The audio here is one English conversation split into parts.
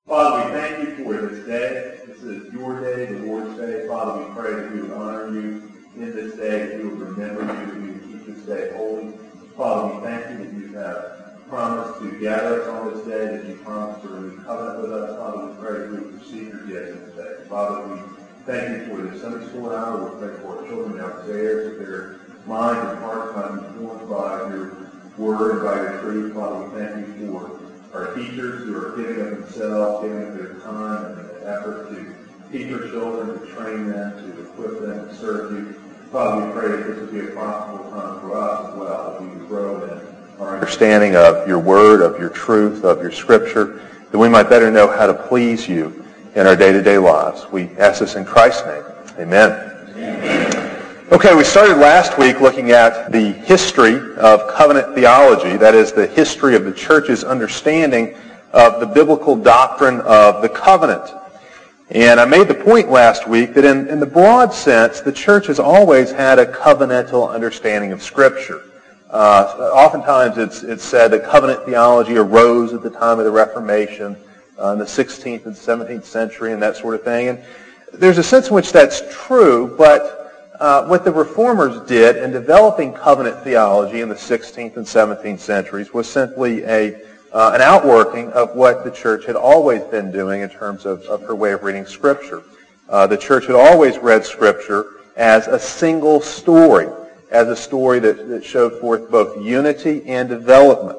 Father, we thank you for this day. This is your day, the Lord's day. Father, we pray that we would honor you in this day, that we would remember you, that we would keep this day holy. Father, we thank you that you have promised to gather us on this day, that you promised to renew covenant with us. Father, we pray that we would receive your gifts in this day. Father, we thank you for this Sunday school hour. We pray for our children downstairs, that their minds and hearts might be formed by your word and by your truth. Father, we thank you for our teachers who are giving up themselves, giving up their time and effort to teach our children, to train them, to equip them, to serve you. Father, we pray that this would be a profitable time for us as well, that we would grow in our understanding of your word, of your truth, of your scripture, that we might better know how to please you in our day-to-day lives. We ask this in Christ's name. Amen. Amen. Okay, we started last week looking at the history of covenant theology, that is, the history of the church's understanding of the biblical doctrine of the covenant. And I made the point last week that in the broad sense, the church has always had a covenantal understanding of Scripture. Oftentimes it's said that covenant theology arose at the time of the Reformation, in the 16th and 17th century and that sort of thing. And there's a sense in which that's true, but what the Reformers did in developing covenant theology in the 16th and 17th centuries was simply an outworking of what the church had always been doing in terms of her way of reading Scripture. The church had always read Scripture as a single story, as a story that showed forth both unity and development.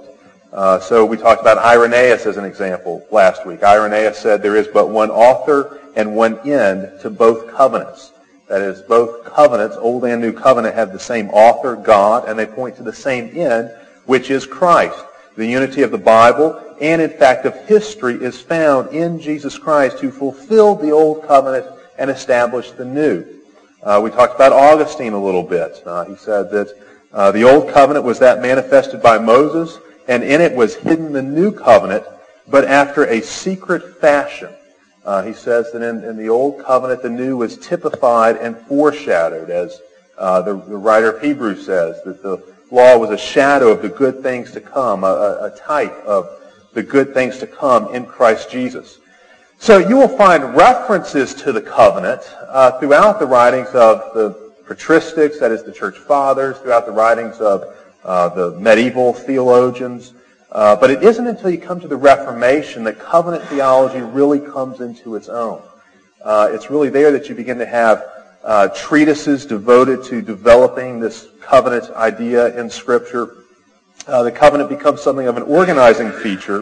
So we talked about Irenaeus as an example last week. Irenaeus said there is but one author and one end to both covenants. That is, both covenants, Old and New Covenant, have the same author, God, and they point to the same end, which is Christ. The unity of the Bible and, in fact, of history is found in Jesus Christ, who fulfilled the Old Covenant and established the New. We talked about Augustine a little bit. He said that the Old Covenant was that manifested by Moses, and in it was hidden the New Covenant, but after a secret fashion. He says that in the Old Covenant, the New was typified and foreshadowed, as the writer of Hebrews says, that the law was a shadow of the good things to come, a type of the good things to come in Christ Jesus. So you will find references to the covenant throughout the writings of the patristics, that is the church fathers, throughout the writings of the medieval theologians. But it isn't until you come to the Reformation that covenant theology really comes into its own. It's really there that you begin to have treatises devoted to developing this covenant idea in Scripture. The covenant becomes something of an organizing feature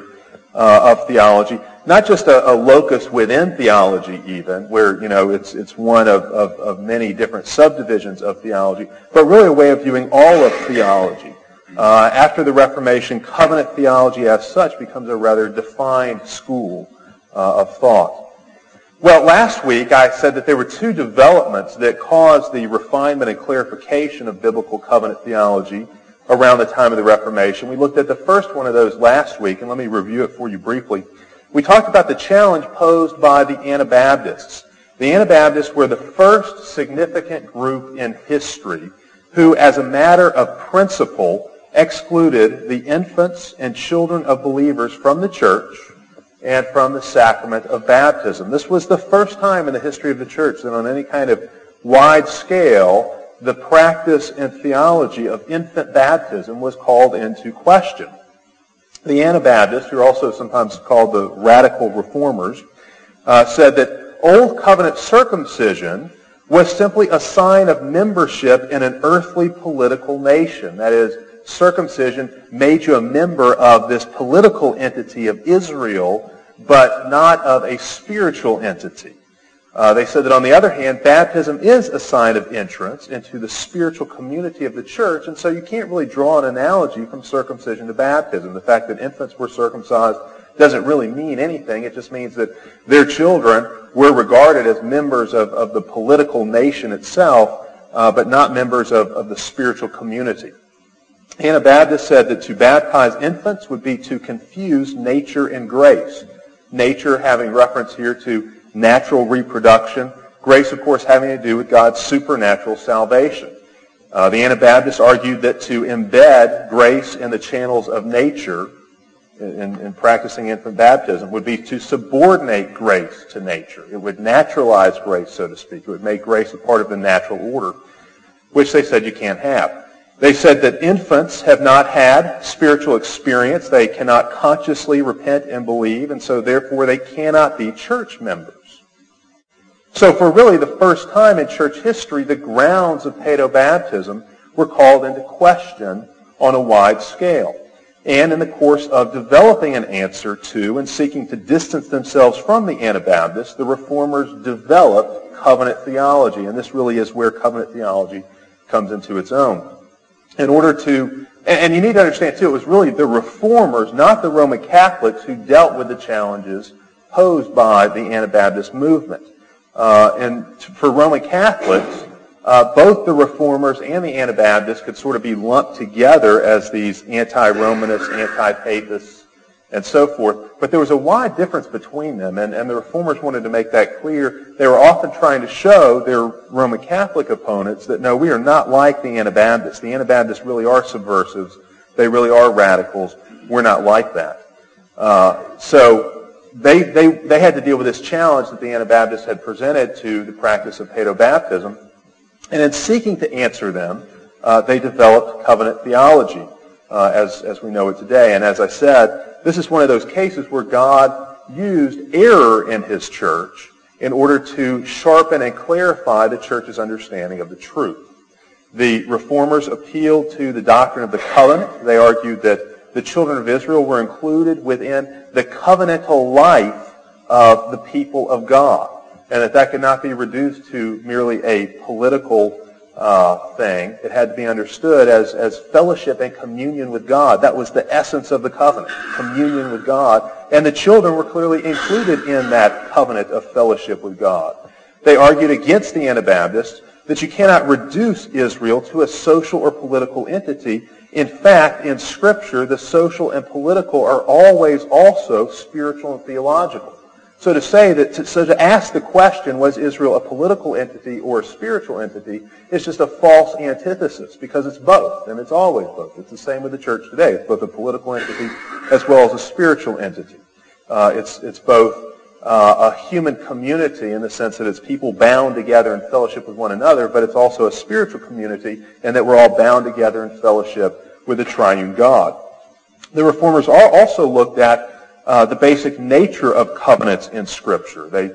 of theology, not just a locus within theology even, where it's one of many different subdivisions of theology, but really a way of viewing all of theology. After the Reformation, covenant theology as such becomes a rather defined school of thought. Well, last week I said that there were two developments that caused the refinement and clarification of biblical covenant theology around the time of the Reformation. We looked at the first one of those last week, and let me review it for you briefly. We talked about the challenge posed by the Anabaptists. The Anabaptists were the first significant group in history who, as a matter of principle, excluded the infants and children of believers from the church and from the sacrament of baptism. This was the first time in the history of the church that on any kind of wide scale, the practice and theology of infant baptism was called into question. The Anabaptists, who are also sometimes called the radical reformers, said that Old Covenant circumcision was simply a sign of membership in an earthly political nation. That is, circumcision made you a member of this political entity of Israel, but not of a spiritual entity. They said that, on the other hand, baptism is a sign of entrance into the spiritual community of the church, and so you can't really draw an analogy from circumcision to baptism. The fact that infants were circumcised doesn't really mean anything. It just means that their children were regarded as members of the political nation itself, but not members of the spiritual community. Anabaptists said that to baptize infants would be to confuse nature and grace. Nature having reference here to natural reproduction. Grace, of course, having to do with God's supernatural salvation. The Anabaptists argued that to embed grace in the channels of nature in practicing infant baptism would be to subordinate grace to nature. It would naturalize grace, so to speak. It would make grace a part of the natural order, which they said you can't have. They said that infants have not had spiritual experience. They cannot consciously repent and believe, and so therefore they cannot be church members. So for really the first time in church history, the grounds of paedobaptism were called into question on a wide scale. And in the course of developing an answer to and seeking to distance themselves from the Anabaptists, the Reformers developed covenant theology. And this really is where covenant theology comes into its own. In order to, and you need to understand too, it was really the Reformers, not the Roman Catholics, who dealt with the challenges posed by the Anabaptist movement. And for Roman Catholics, both the Reformers and the Anabaptists could sort of be lumped together as these anti-Romanists, anti-Papists, and so forth. But there was a wide difference between them, and the Reformers wanted to make that clear. They were often trying to show their Roman Catholic opponents that, no, we are not like the Anabaptists. The Anabaptists really are subversives. They really are radicals. We're not like that. So they had to deal with this challenge that the Anabaptists had presented to the practice of paedobaptism. And in seeking to answer them, they developed covenant theology, as we know it today. And as I said, this is one of those cases where God used error in his church in order to sharpen and clarify the church's understanding of the truth. The Reformers appealed to the doctrine of the covenant. They argued that the children of Israel were included within the covenantal life of the people of God, and that could not be reduced to merely a political thing. It had to be understood as fellowship and communion with God. That was the essence of the covenant, communion with God. And the children were clearly included in that covenant of fellowship with God. They argued against the Anabaptists that you cannot reduce Israel to a social or political entity. In fact, in Scripture, the social and political are always also spiritual and theological. So to ask the question, was Israel a political entity or a spiritual entity, is just a false antithesis, because it's both, and it's always both. It's the same with the church today. It's both a political entity as well as a spiritual entity. It's both a human community in the sense that it's people bound together in fellowship with one another, but it's also a spiritual community, and that we're all bound together in fellowship with the triune God. The Reformers also looked at the basic nature of covenants in Scripture. They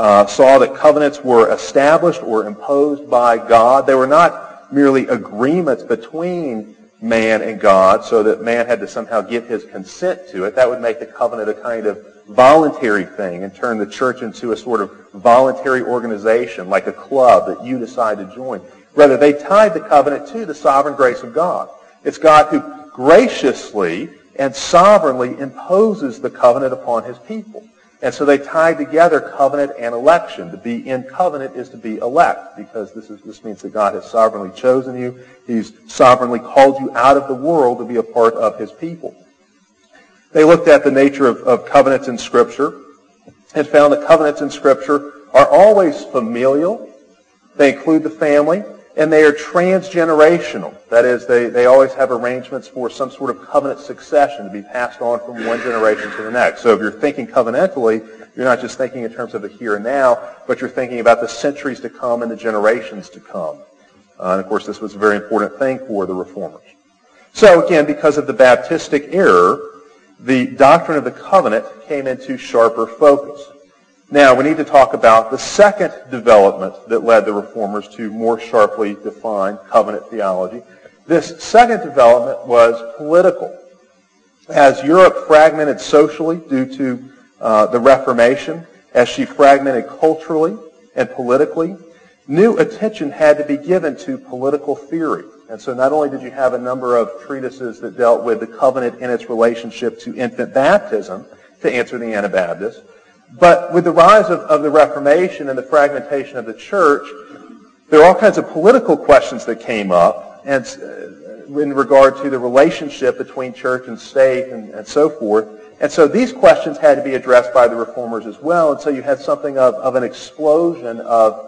saw that covenants were established or imposed by God. They were not merely agreements between man and God so that man had to somehow give his consent to it. That would make the covenant a kind of voluntary thing and turn the church into a sort of voluntary organization, like a club that you decide to join. Rather, they tied the covenant to the sovereign grace of God. It's God who graciously and sovereignly imposes the covenant upon his people. And so they tied together covenant and election. To be in covenant is to be elect, because this means that God has sovereignly chosen you. He's sovereignly called you out of the world to be a part of his people. They looked at the nature of covenants in Scripture and found that covenants in Scripture are always familial. They include the family, and they are transgenerational. That is, they always have arrangements for some sort of covenant succession to be passed on from one generation to the next. So if you're thinking covenantally, you're not just thinking in terms of the here and now, but you're thinking about the centuries to come and the generations to come. And of course, this was a very important thing for the Reformers. So again, because of the Baptistic error, the doctrine of the covenant came into sharper focus. Now, we need to talk about the second development that led the Reformers to more sharply define covenant theology. This second development was political. As Europe fragmented socially due to the Reformation, as she fragmented culturally and politically, new attention had to be given to political theory. And so not only did you have a number of treatises that dealt with the covenant and its relationship to infant baptism, to answer the Anabaptists, but with the rise of the Reformation and the fragmentation of the church, there are all kinds of political questions that came up, and in regard to the relationship between church and state and so forth. And so these questions had to be addressed by the Reformers as well. And so you had something of an explosion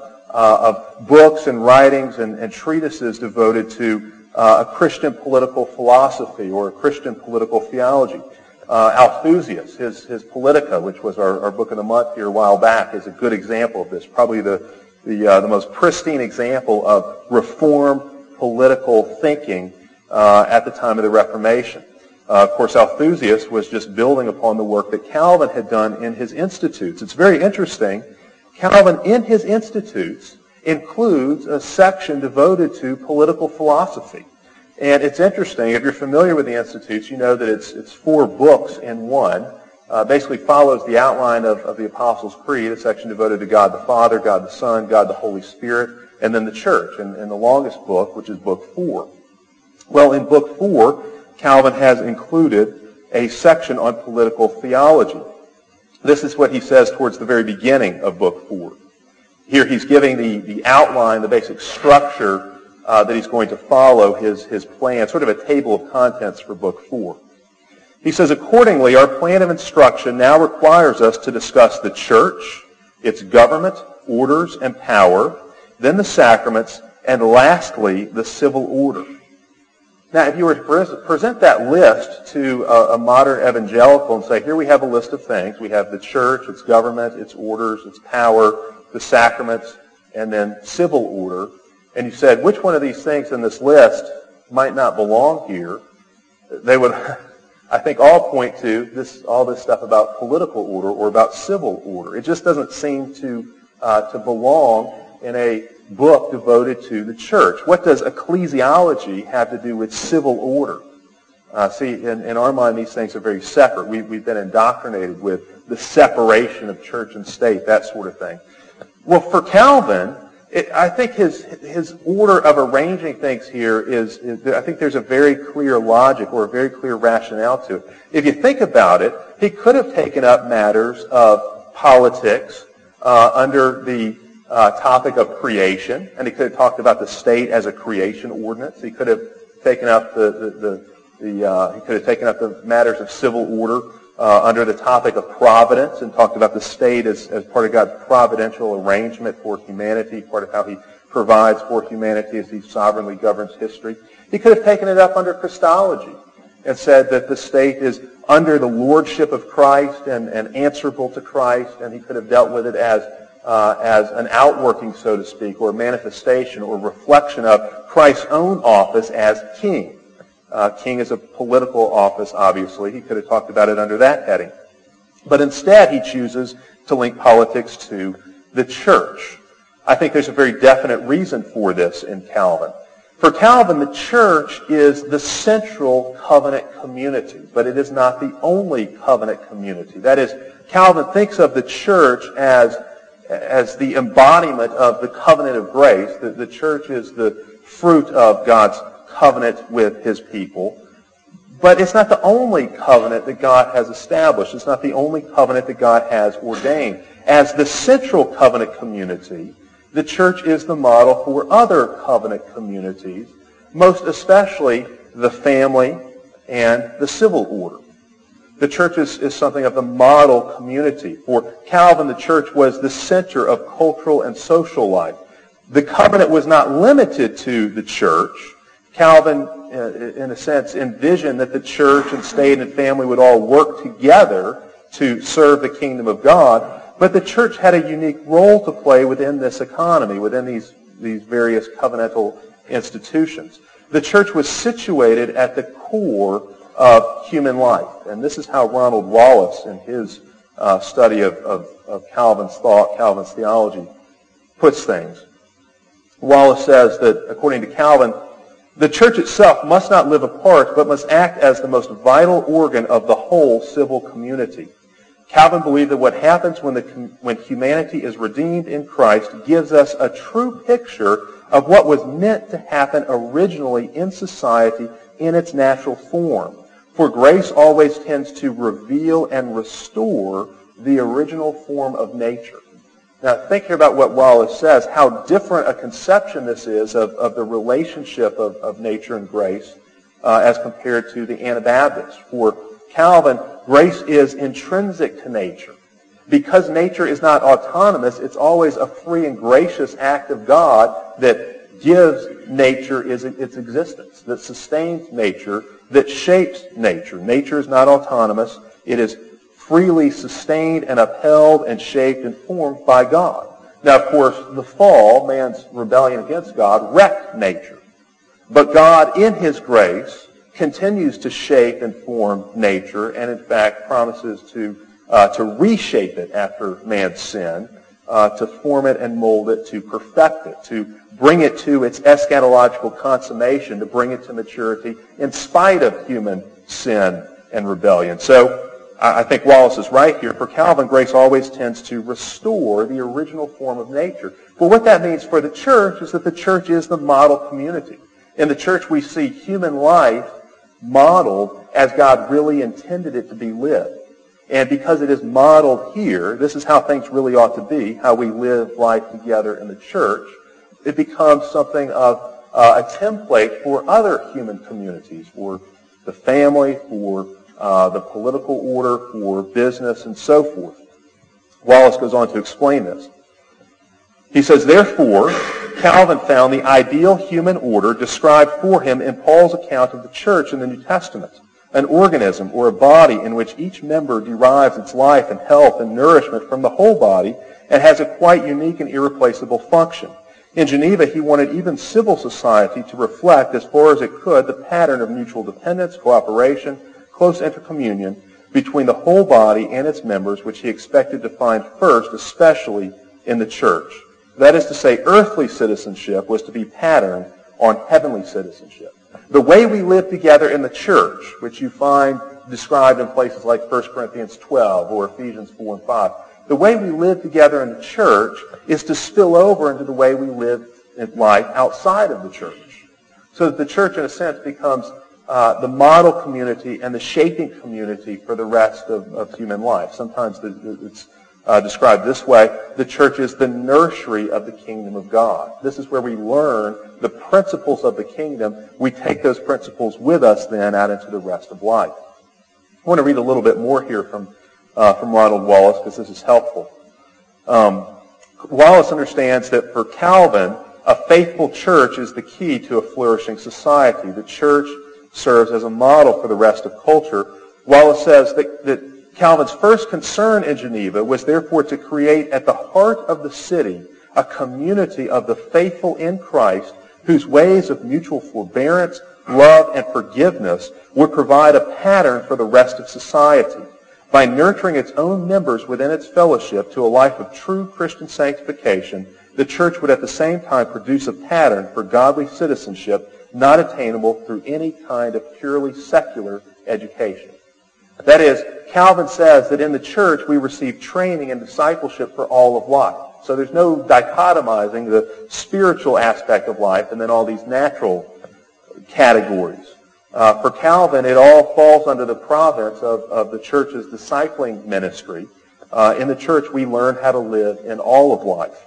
of books and writings and treatises devoted to a Christian political philosophy or a Christian political theology. Althusius, his Politica, which was our book of the month here a while back, is a good example of this. Probably the most pristine example of Reformed political thinking at the time of the Reformation. Of course, Althusius was just building upon the work that Calvin had done in his Institutes. It's very interesting. Calvin, in his Institutes, includes a section devoted to political philosophy. And it's interesting, if you're familiar with the Institutes, you know that it's 4 books in one. Basically follows the outline of the Apostles' Creed, a section devoted to God the Father, God the Son, God the Holy Spirit, and then the church, and the longest book, which is Book 4. Well, in Book 4, Calvin has included a section on political theology. This is what he says towards the very beginning of Book 4. Here he's giving the outline, the basic structure that he's going to follow his plan, sort of a table of contents for Book 4. He says, accordingly, our plan of instruction now requires us to discuss the church, its government, orders, and power, then the sacraments, and lastly, the civil order. Now, if you were to present that list to a modern evangelical and say, here we have a list of things. We have the church, its government, its orders, its power, the sacraments, and then civil order. And you said, which one of these things in this list might not belong here? They would, I think, all point to all this stuff about political order or about civil order. It just doesn't seem to belong in a book devoted to the church. What does ecclesiology have to do with civil order? See, in our mind, these things are very separate. We've been indoctrinated with the separation of church and state, that sort of thing. Well, for Calvin, I think his order of arranging things here is I think there's a very clear logic or a very clear rationale to it. If you think about it, he could have taken up matters of politics under the topic of creation, and he could have talked about the state as a creation ordinance. He could have taken up the matters of civil order under the topic of providence and talked about the state as part of God's providential arrangement for humanity, part of how he provides for humanity as he sovereignly governs history. He could have taken it up under Christology and said that the state is under the lordship of Christ and answerable to Christ, and he could have dealt with it as an outworking, so to speak, or manifestation or reflection of Christ's own office as king. King is a political office, obviously. He could have talked about it under that heading. But instead, he chooses to link politics to the church. I think there's a very definite reason for this in Calvin. For Calvin, the church is the central covenant community, but it is not the only covenant community. That is, Calvin thinks of the church as the embodiment of the covenant of grace. The church is the fruit of God's covenant with his people. But it's not the only covenant that God has established. It's not the only covenant that God has ordained. As the central covenant community, the church is the model for other covenant communities, most especially the family and the civil order. The church is something of the model community. For Calvin, the church was the center of cultural and social life. The covenant was not limited to the church. Calvin, in a sense, envisioned that the church and state and family would all work together to serve the kingdom of God, but the church had a unique role to play within this economy, within these various covenantal institutions. The church was situated at the core of human life. And this is how Ronald Wallace, in his study of Calvin's thought, Calvin's theology, puts things. Wallace says that, according to Calvin, the church itself must not live apart, but must act as the most vital organ of the whole civil community. Calvin believed that what happens when humanity is redeemed in Christ gives us a true picture of what was meant to happen originally in society in its natural form. For grace always tends to reveal and restore the original form of nature. Now, think here about what Wallace says, how different a conception this is of the relationship of nature and grace as compared to the Anabaptists. For Calvin, grace is intrinsic to nature. Because nature is not autonomous, it's always a free and gracious act of God that gives nature its existence, that sustains nature that shapes nature. Nature is not autonomous. It is freely sustained and upheld and shaped and formed by God. Now, of course, the fall, man's rebellion against God, wrecked nature. But God, in his grace, continues to shape and form nature, and in fact promises to reshape it after man's sin, to form it and mold it, to perfect it, to bring it to its eschatological consummation, to bring it to maturity in spite of human sin and rebellion. So I think Wallace is right here. For Calvin, grace always tends to restore the original form of nature. But what that means for the church is that the church is the model community. In the church, we see human life modeled as God really intended it to be lived. And because it is modeled here, this is how things really ought to be, how we live life together in the church, it becomes something of a template for other human communities, for the family, for the political order, for business, and so forth. Wallace goes on to explain this. He says, therefore, Calvin found the ideal human order described for him in Paul's account of the church in the New Testament, an organism or a body in which each member derives its life and health and nourishment from the whole body and has a quite unique and irreplaceable function. In Geneva, he wanted even civil society to reflect, as far as it could, the pattern of mutual dependence, cooperation, close intercommunion between the whole body and its members, which he expected to find first, especially in the church. That is to say, earthly citizenship was to be patterned on heavenly citizenship. The way we live together in the church, which you find described in places like 1 Corinthians 12 or Ephesians 4 and 5, the way we live together in the church is to spill over into the way we live in life outside of the church. So that the church, in a sense, becomes the model community and the shaping community for the rest of human life. Sometimes it's described this way: the church is the nursery of the kingdom of God. This is where we learn the principles of the kingdom. We take those principles with us then out into the rest of life. I want to read a little bit more here from Ronald Wallace, because this is helpful. Wallace understands that for Calvin, a faithful church is the key to a flourishing society. The church serves as a model for the rest of culture. Wallace says that Calvin's first concern in Geneva was therefore to create at the heart of the city a community of the faithful in Christ whose ways of mutual forbearance, love, and forgiveness would provide a pattern for the rest of society. By nurturing its own members within its fellowship to a life of true Christian sanctification, the church would at the same time produce a pattern for godly citizenship not attainable through any kind of purely secular education. That is, Calvin says that in the church we receive training and discipleship for all of life. So there's no dichotomizing the spiritual aspect of life and then all these natural categories. For Calvin, it all falls under the province of the church's discipling ministry. In the church, we learn how to live in all of life.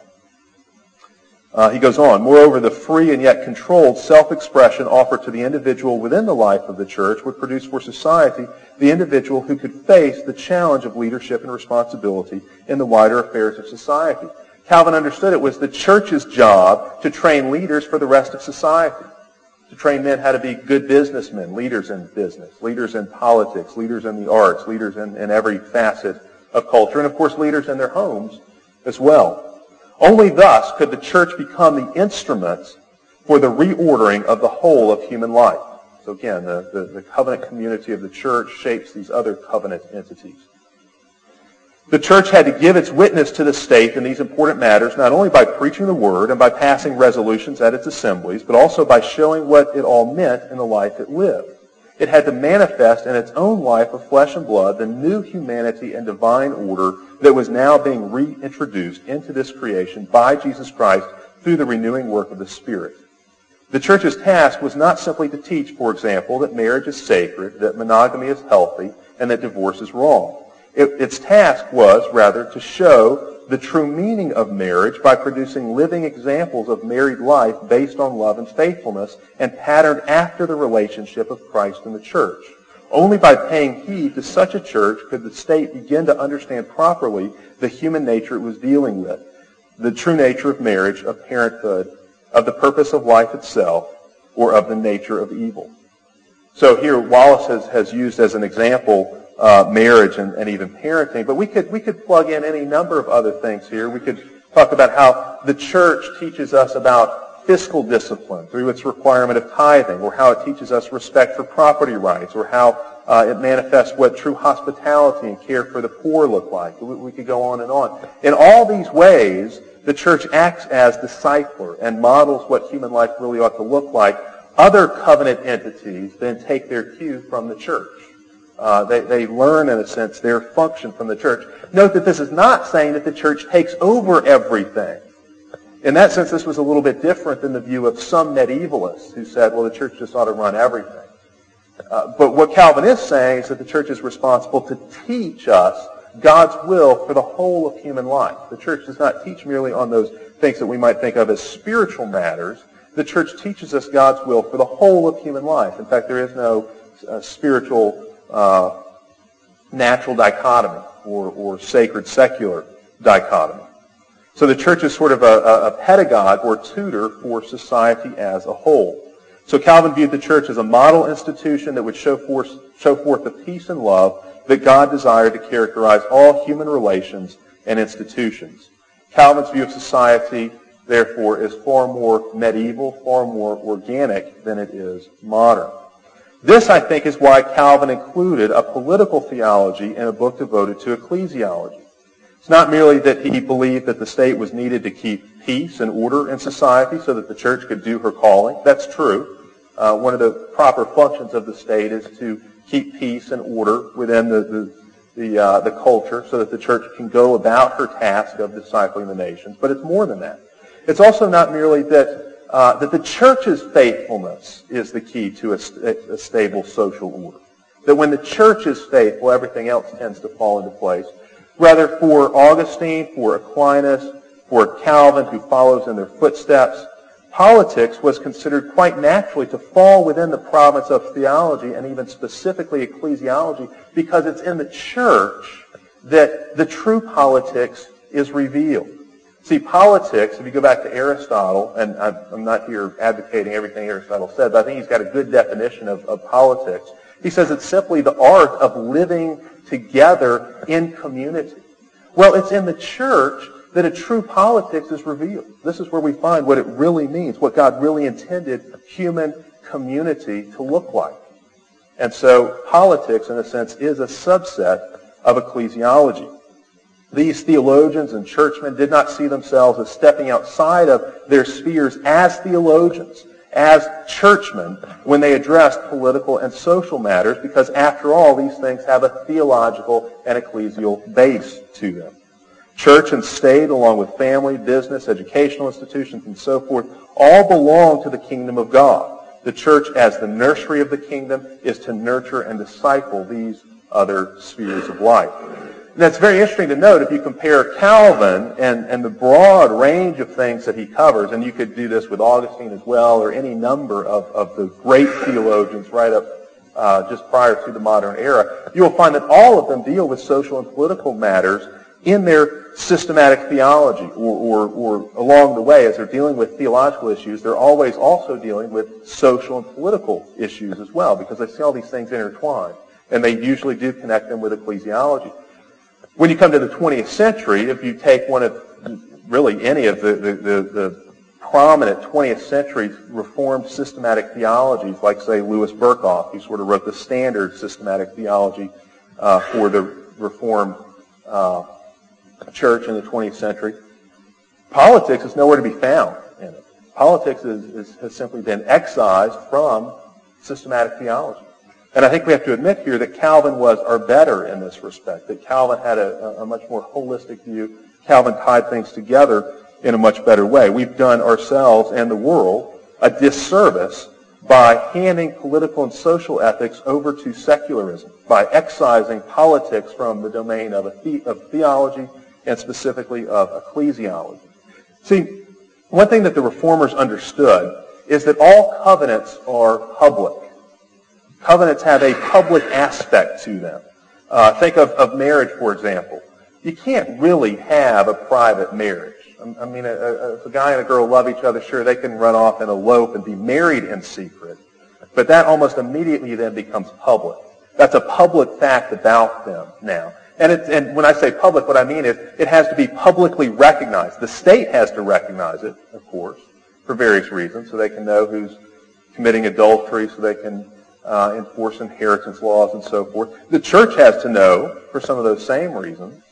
He goes on, moreover, the free and yet controlled self-expression offered to the individual within the life of the church would produce for society the individual who could face the challenge of leadership and responsibility in the wider affairs of society. Calvin understood it was the church's job to train leaders for the rest of society, to train men how to be good businessmen, leaders in business, leaders in politics, leaders in the arts, leaders in every facet of culture, and of course leaders in their homes as well. Only thus could the church become the instrument for the reordering of the whole of human life. So again, the covenant community of the church shapes these other covenant entities. The church had to give its witness to the state in these important matters, not only by preaching the word and by passing resolutions at its assemblies, but also by showing what it all meant in the life it lived. It had to manifest in its own life of flesh and blood the new humanity and divine order that was now being reintroduced into this creation by Jesus Christ through the renewing work of the Spirit. The church's task was not simply to teach, for example, that marriage is sacred, that monogamy is healthy, and that divorce is wrong. Its task was, rather, to show the true meaning of marriage by producing living examples of married life based on love and faithfulness and patterned after the relationship of Christ and the church. Only by paying heed to such a church could the state begin to understand properly the human nature it was dealing with, the true nature of marriage, of parenthood, of the purpose of life itself, or of the nature of evil. So here Wallace has used as an example marriage and even parenting, but we could plug in any number of other things here. We could talk about how the church teaches us about fiscal discipline through its requirement of tithing, or how it teaches us respect for property rights, or how it manifests what true hospitality and care for the poor look like. We could go on and on. In all these ways, the church acts as discipler and models what human life really ought to look like. Other covenant entities then take their cue from the church. They learn, in a sense, their function from the church. Note that this is not saying that the church takes over everything. In that sense, this was a little bit different than the view of some medievalists who said, well, the church just ought to run everything. But what Calvin is saying is that the church is responsible to teach us God's will for the whole of human life. The church does not teach merely on those things that we might think of as spiritual matters. The church teaches us God's will for the whole of human life. In fact, there is no spiritual natural dichotomy or sacred secular dichotomy. So the church is sort of a pedagogue or tutor for society as a whole. So Calvin viewed the church as a model institution that would show forth the peace and love that God desired to characterize all human relations and institutions. Calvin's view of society, therefore, is far more medieval, far more organic than it is modern. This, I think, is why Calvin included a political theology in a book devoted to ecclesiology. It's not merely that he believed that the state was needed to keep peace and order in society so that the church could do her calling. That's true. One of the proper functions of the state is to keep peace and order within the culture so that the church can go about her task of discipling the nations. But it's more than that. It's also not merely that the church's faithfulness is the key to a stable social order. That when the church is faithful, everything else tends to fall into place. Rather, for Augustine, for Aquinas, for Calvin, who follows in their footsteps, politics was considered quite naturally to fall within the province of theology and even specifically ecclesiology, because it's in the church that the true politics is revealed. See, politics, if you go back to Aristotle, and I'm not here advocating everything Aristotle said, but I think he's got a good definition of politics. He says it's simply the art of living together in community. Well, it's in the church that a true politics is revealed. This is where we find what it really means, what God really intended human community to look like. And so politics, in a sense, is a subset of ecclesiology. These theologians and churchmen did not see themselves as stepping outside of their spheres as theologians, as churchmen, when they addressed political and social matters, because after all, these things have a theological and ecclesial base to them. Church and state, along with family, business, educational institutions, and so forth, all belong to the kingdom of God. The church, as the nursery of the kingdom, is to nurture and disciple these other spheres of life. And that's very interesting to note if you compare Calvin and the broad range of things that he covers, and you could do this with Augustine as well, or any number of the great theologians right up just prior to the modern era, you will find that all of them deal with social and political matters in their systematic theology, or along the way, as they're dealing with theological issues, they're always also dealing with social and political issues as well, because they see all these things intertwined, and they usually do connect them with ecclesiology. When you come to the 20th century, if you take one of, really any of the prominent 20th century Reformed systematic theologies, like, say, Louis Berkhoff, who sort of wrote the standard systematic theology for the Reformed church in the 20th century, politics is nowhere to be found in it. Politics has simply been excised from systematic theology. And I think we have to admit here that Calvin was our better in this respect, that Calvin had a much more holistic view. Calvin tied things together in a much better way. We've done ourselves and the world a disservice by handing political and social ethics over to secularism, by excising politics from the domain of theology and specifically of ecclesiology. See, one thing that the Reformers understood is that all covenants are public. Covenants have a public aspect to them. Think of marriage, for example. You can't really have a private marriage. I mean, if a guy and a girl love each other, sure, they can run off and elope and be married in secret. But that almost immediately then becomes public. That's a public fact about them now. And when I say public, what I mean is it has to be publicly recognized. The state has to recognize it, of course, for various reasons, so they can know who's committing adultery, so they can enforce inheritance laws and so forth. The church has to know for some of those same reasons.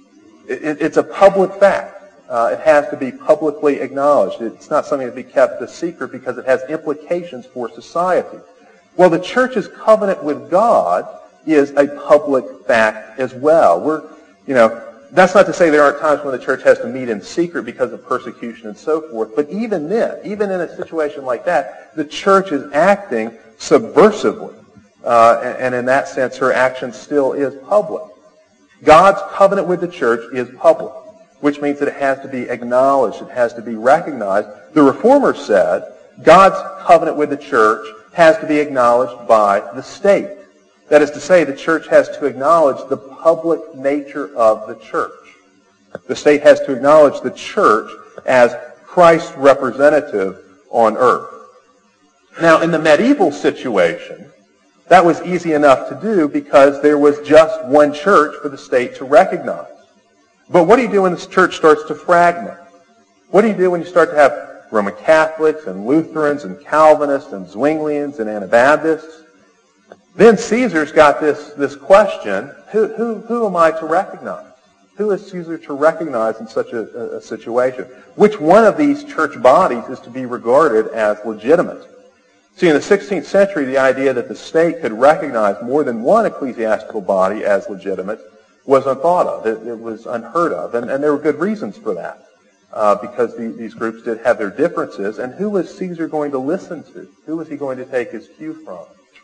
It's a public fact. It has to be publicly acknowledged. It's not something to be kept a secret because it has implications for society. Well, the church's covenant with God is a public fact as well. That's not to say there aren't times when the church has to meet in secret because of persecution and so forth, but even then, even in a situation like that, the church is acting subversively. And in that sense, her action still is public. God's covenant with the church is public, which means that it has to be acknowledged, it has to be recognized. The Reformers said God's covenant with the church has to be acknowledged by the state. That is to say, the church has to acknowledge the public nature of the church. The state has to acknowledge the church as Christ's representative on earth. Now, in the medieval situation, that was easy enough to do because there was just one church for the state to recognize. But what do you do when the church starts to fragment? What do you do when you start to have Roman Catholics and Lutherans and Calvinists and Zwinglians and Anabaptists? Then Caesar's got this question, who am I to recognize? Who is Caesar to recognize in such a situation? Which one of these church bodies is to be regarded as legitimate? See, in the 16th century, the idea that the state could recognize more than one ecclesiastical body as legitimate was unthought of. It was unheard of. And there were good reasons for that, because these groups did have their differences. And who was Caesar going to listen to? Who was he going to take his cue from?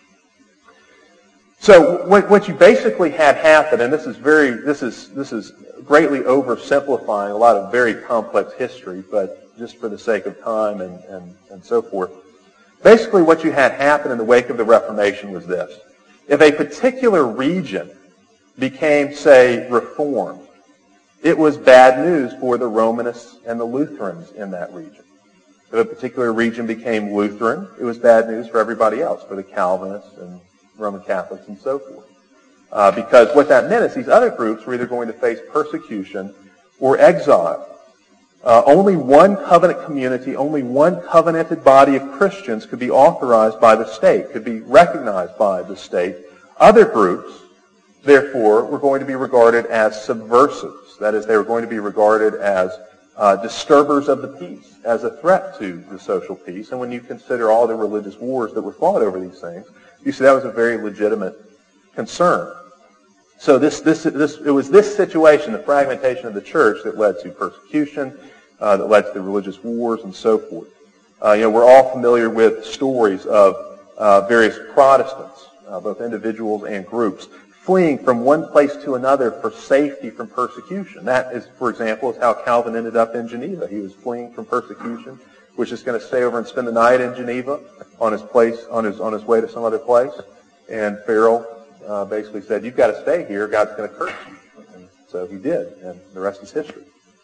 So what you basically had happen, and this is greatly oversimplifying a lot of very complex history, but just for the sake of time and so forth. Basically what you had happen in the wake of the Reformation was this. If a particular region became, say, Reformed, it was bad news for the Romanists and the Lutherans in that region. If a particular region became Lutheran, it was bad news for everybody else, for the Calvinists and Roman Catholics and so forth. Because what that meant is these other groups were either going to face persecution or exile. Only one covenant community, only one covenanted body of Christians could be authorized by the state, could be recognized by the state. Other groups, therefore, were going to be regarded as subversives. That is, they were going to be regarded as disturbers of the peace, as a threat to the social peace. And when you consider all the religious wars that were fought over these things, you see that was a very legitimate concern. So it was this situation, the fragmentation of the church, that led to persecution, that led to the religious wars and so forth. We're all familiar with stories of various Protestants, both individuals and groups, fleeing from one place to another for safety from persecution. That is, for example, is how Calvin ended up in Geneva. He was fleeing from persecution, was just going to stay over and spend the night in Geneva on his way to some other place. And Farel basically said, "You've got to stay here. God's going to curse you." And so he did, and the rest is history.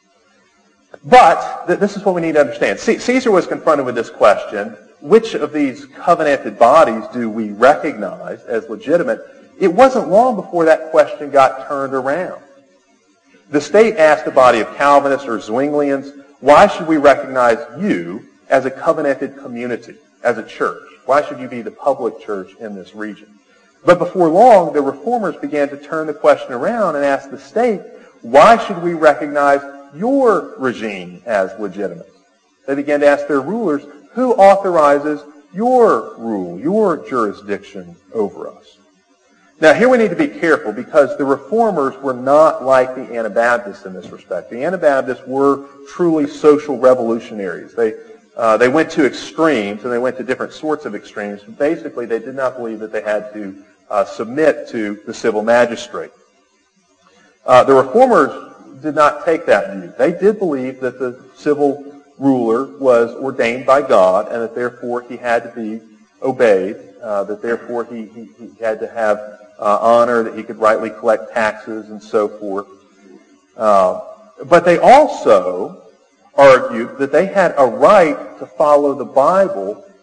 But this is what we need to understand. Caesar was confronted with this question: which of these covenanted bodies do we recognize as legitimate? It wasn't long before that question got turned around. The state asked the body of Calvinists or Zwinglians, "Why should we recognize you as a covenanted community, as a church? Why should you be the public church in this region?" But before long, the Reformers began to turn the question around and ask the state, "Why should we recognize your regime as legitimate?" They began to ask their rulers, "Who authorizes your rule, your jurisdiction over us?" Now, here we need to be careful because the Reformers were not like the Anabaptists in this respect. The Anabaptists were truly social revolutionaries. They went to extremes, and they went to different sorts of extremes. But basically, they did not believe that they had to submit to the civil magistrate. The Reformers did not take that view. They did believe that the civil ruler was ordained by God, and that therefore he had to be obeyed, that therefore he had to have honor, that he could rightly collect taxes and so forth. But they also argued that they had a right to follow the Bible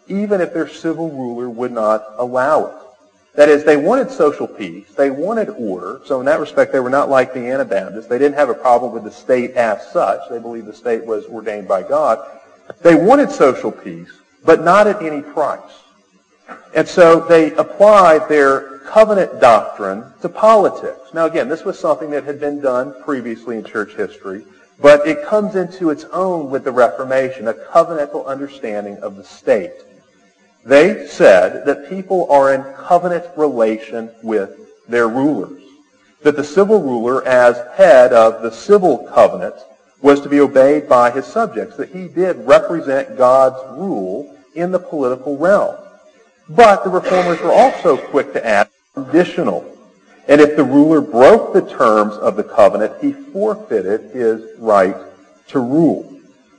even if their civil ruler would not allow it. That is, they wanted social peace. They wanted order. So in that respect, they were not like the Anabaptists. They didn't have a problem with the state as such. They believed the state was ordained by God. They wanted social peace, but not at any price. And so they applied their covenant doctrine to politics. Now again, this was something that had been done previously in church history, but it comes into its own with the Reformation, a covenantal understanding of the state. They said that people are in covenant relation with their rulers, that the civil ruler as head of the civil covenant was to be obeyed by his subjects, that he did represent God's rule in the political realm. But the Reformers were also quick to add conditional. And if the ruler broke the terms of the covenant, he forfeited his right to rule.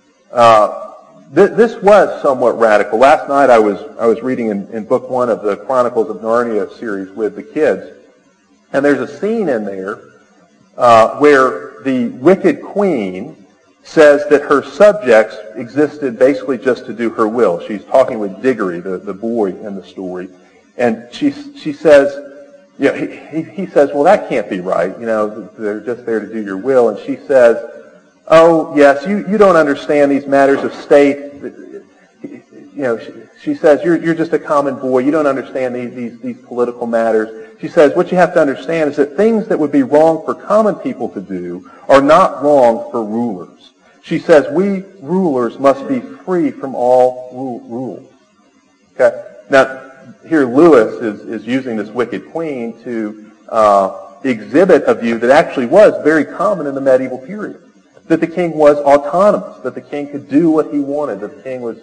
This was somewhat radical. Last night I was reading in book 1 of the Chronicles of Narnia series with the kids, and there's a scene in there where the wicked queen says that her subjects existed basically just to do her will. She's talking with Diggory, the boy in the story, and she says, he says, well, that can't be right. They're just there to do your will. And she says, oh, yes, you don't understand these matters of state. She says, you're just a common boy. You don't understand these political matters. She says, what you have to understand is that things that would be wrong for common people to do are not wrong for rulers. She says, we rulers must be free from all rules. Okay? Now, here Lewis is using this wicked queen to exhibit a view that actually was very common in the medieval period. That the king was autonomous, that the king could do what he wanted, that the king was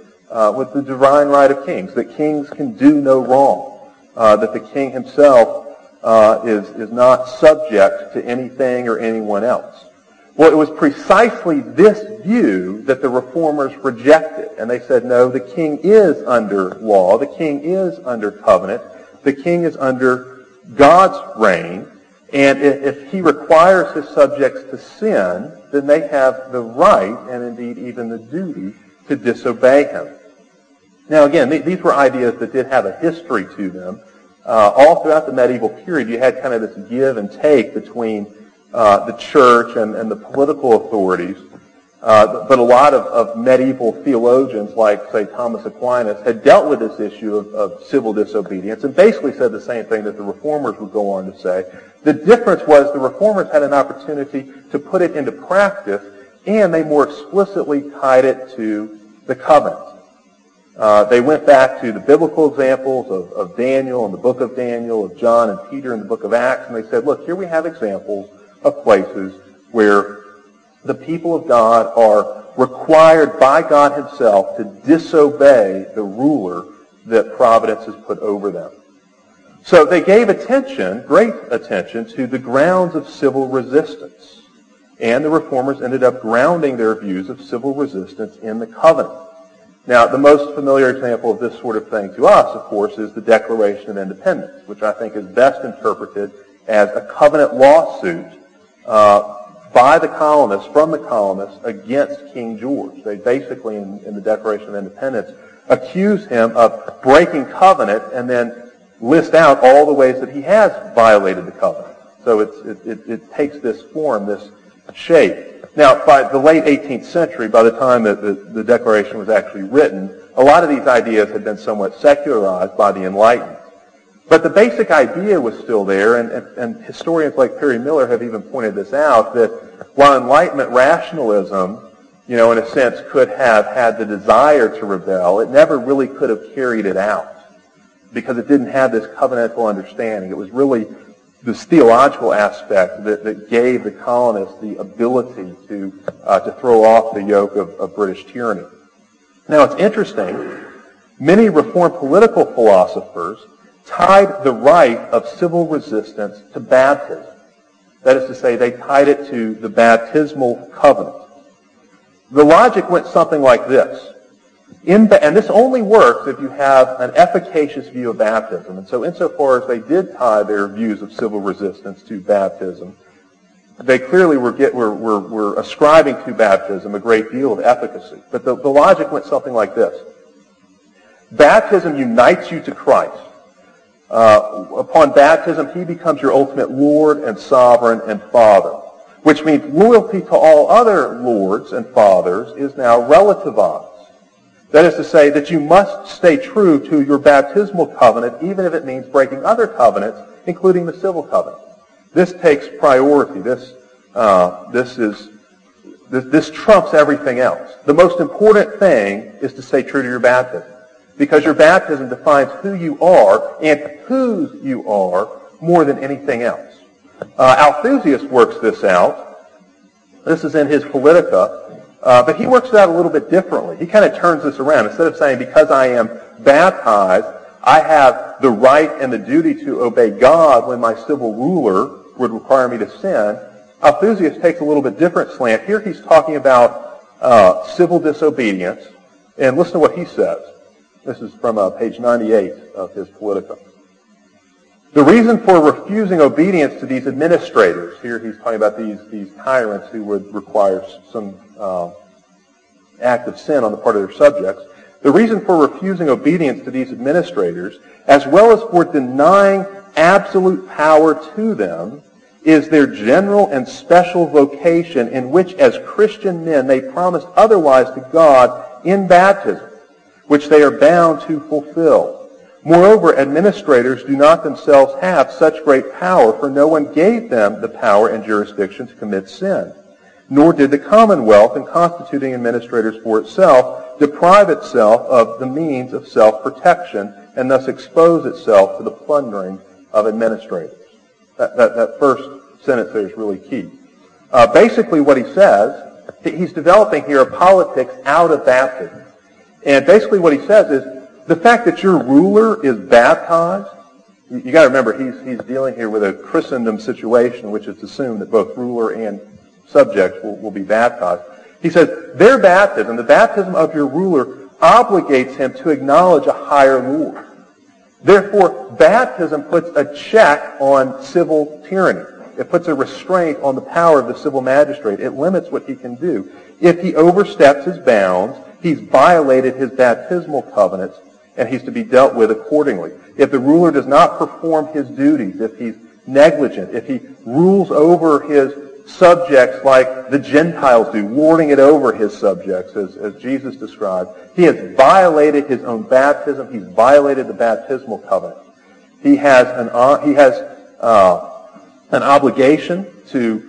the divine right of kings, that kings can do no wrong, that the king himself is not subject to anything or anyone else. Well, it was precisely this view that the Reformers rejected, and they said, no, the king is under law, the king is under covenant, the king is under God's reign, and if he requires his subjects to sin, then they have the right, and indeed even the duty, to disobey him. Now again, these were ideas that did have a history to them. All throughout the medieval period, you had kind of this give and take between the church and the political authorities. But a lot of medieval theologians, like, say, Thomas Aquinas, had dealt with this issue of civil disobedience and basically said the same thing that the Reformers would go on to say. The difference was the Reformers had an opportunity to put it into practice, and they more explicitly tied it to the covenant. They went back to the biblical examples of Daniel in the book of Daniel, of John and Peter in the book of Acts, and they said, look, here we have examples of places where the people of God are required by God himself to disobey the ruler that providence has put over them. So they gave attention, great attention, to the grounds of civil resistance. And the Reformers ended up grounding their views of civil resistance in the covenant. Now, the most familiar example of this sort of thing to us, of course, is the Declaration of Independence, which I think is best interpreted as a covenant lawsuit by the colonists, from the colonists, against King George. They basically, in the Declaration of Independence, accuse him of breaking covenant and then list out all the ways that he has violated the covenant. So it takes this form, this shape. Now, by the late 18th century, by the time that the Declaration was actually written, a lot of these ideas had been somewhat secularized by the Enlightenment. But the basic idea was still there, and historians like Perry Miller have even pointed this out, that while Enlightenment rationalism, in a sense, could have had the desire to rebel, it never really could have carried it out because it didn't have this covenantal understanding. It was really this theological aspect that gave the colonists the ability to throw off the yoke of British tyranny. Now, it's interesting. Many Reformed political philosophers tied the right of civil resistance to baptism. That is to say, they tied it to the baptismal covenant. The logic went something like this. And this only works if you have an efficacious view of baptism. And so insofar as they did tie their views of civil resistance to baptism, they clearly were ascribing to baptism a great deal of efficacy. But the logic went something like this. Baptism unites you to Christ. Upon baptism, he becomes your ultimate Lord and Sovereign and Father, which means loyalty to all other lords and fathers is now relativized. That is to say that you must stay true to your baptismal covenant, even if it means breaking other covenants, including the civil covenant. This takes priority. This trumps everything else. The most important thing is to stay true to your baptism, because your baptism defines who you are and whose you are more than anything else. Althusius works this out. This is in his Politica. But he works it out a little bit differently. He kind of turns this around. Instead of saying, because I am baptized, I have the right and the duty to obey God when my civil ruler would require me to sin, Althusius takes a little bit different slant. Here he's talking about civil disobedience. And listen to what he says. This is from page 98 of his Politica. The reason for refusing obedience to these administrators, here he's talking about these tyrants who would require some act of sin on the part of their subjects. The reason for refusing obedience to these administrators, as well as for denying absolute power to them, is their general and special vocation, in which as Christian men they promised otherwise to God in baptism, which they are bound to fulfill. Moreover, administrators do not themselves have such great power, for no one gave them the power and jurisdiction to commit sin. Nor did the Commonwealth, in constituting administrators for itself, deprive itself of the means of self-protection, and thus expose itself to the plundering of administrators. That first sentence there is really key. Basically what he says, he's developing here a politics out of baptism. And basically what he says is, the fact that your ruler is baptized, you got to remember he's dealing here with a Christendom situation, which is assumed that both ruler and subjects will be baptized. He says their baptism, the baptism of your ruler, obligates him to acknowledge a higher Lord. Therefore, baptism puts a check on civil tyranny. It puts a restraint on the power of the civil magistrate. It limits what he can do. If he oversteps his bounds, he's violated his baptismal covenants, and he's to be dealt with accordingly. If the ruler does not perform his duties, if he's negligent, if he rules over his subjects like the Gentiles do, lording it over his subjects, as Jesus described, he has violated his own baptism. He's violated the baptismal covenant. He has an obligation to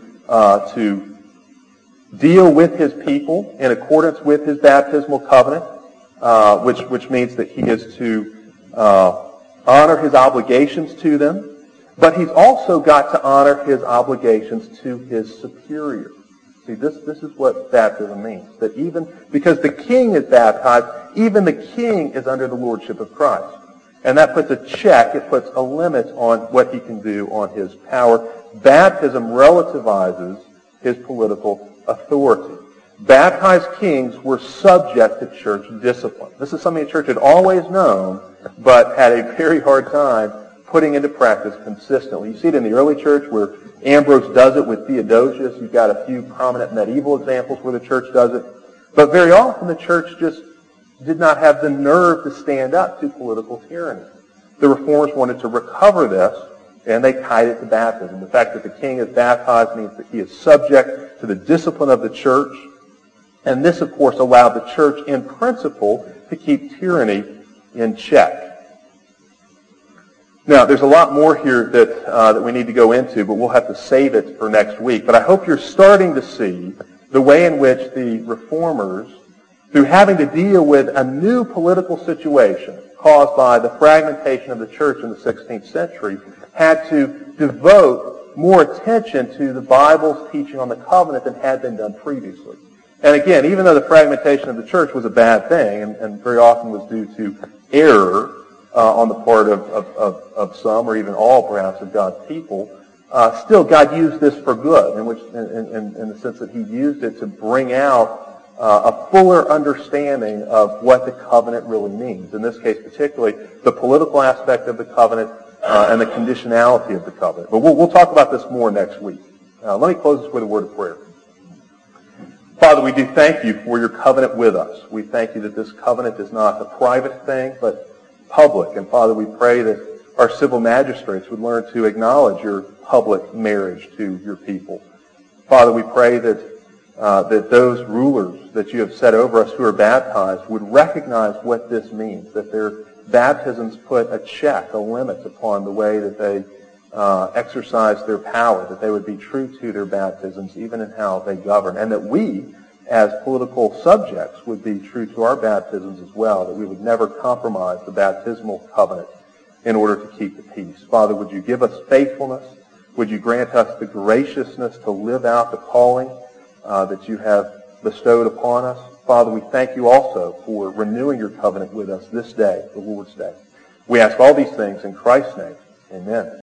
deal with his people in accordance with his baptismal covenant, which means that he is to honor his obligations to them, but he's also got to honor his obligations to his superior. See, this is what baptism means. That even because the king is baptized, even the king is under the lordship of Christ. And that puts a check, it puts a limit on what he can do on his power. Baptism relativizes his political authority. Baptized kings were subject to church discipline. This is something the church had always known, but had a very hard time putting into practice consistently. You see it in the early church where Ambrose does it with Theodosius. You've got a few prominent medieval examples where the church does it. But very often the church just did not have the nerve to stand up to political tyranny. The reformers wanted to recover this, and they tied it to baptism. The fact that the king is baptized means that he is subject to the discipline of the church. And this, of course, allowed the church in principle to keep tyranny in check. Now, there's a lot more here that we need to go into, but we'll have to save it for next week. But I hope you're starting to see the way in which the reformers, through having to deal with a new political situation caused by the fragmentation of the church in the 16th century, had to devote more attention to the Bible's teaching on the covenant than had been done previously. And again, even though the fragmentation of the church was a bad thing, and very often was due to error on the part of some, or even all perhaps, of God's people, still God used this for good, in the sense that he used it to bring out a fuller understanding of what the covenant really means. In this case particularly, the political aspect of the covenant and the conditionality of the covenant. But we'll talk about this more next week. Let me close this with a word of prayer. Father, we do thank you for your covenant with us. We thank you that this covenant is not a private thing, but public. And Father, we pray that our civil magistrates would learn to acknowledge your public marriage to your people. Father, we pray that those rulers that you have set over us who are baptized would recognize what this means, that their baptisms put a check, a limit upon the way that they exercise their power, that they would be true to their baptisms even in how they govern, and that we, as political subjects, would be true to our baptisms as well, that we would never compromise the baptismal covenant in order to keep the peace. Father, would you give us faithfulness? Would you grant us the graciousness to live out the calling that you have bestowed upon us? Father, we thank you also for renewing your covenant with us this day, the Lord's Day. We ask all these things in Christ's name. Amen.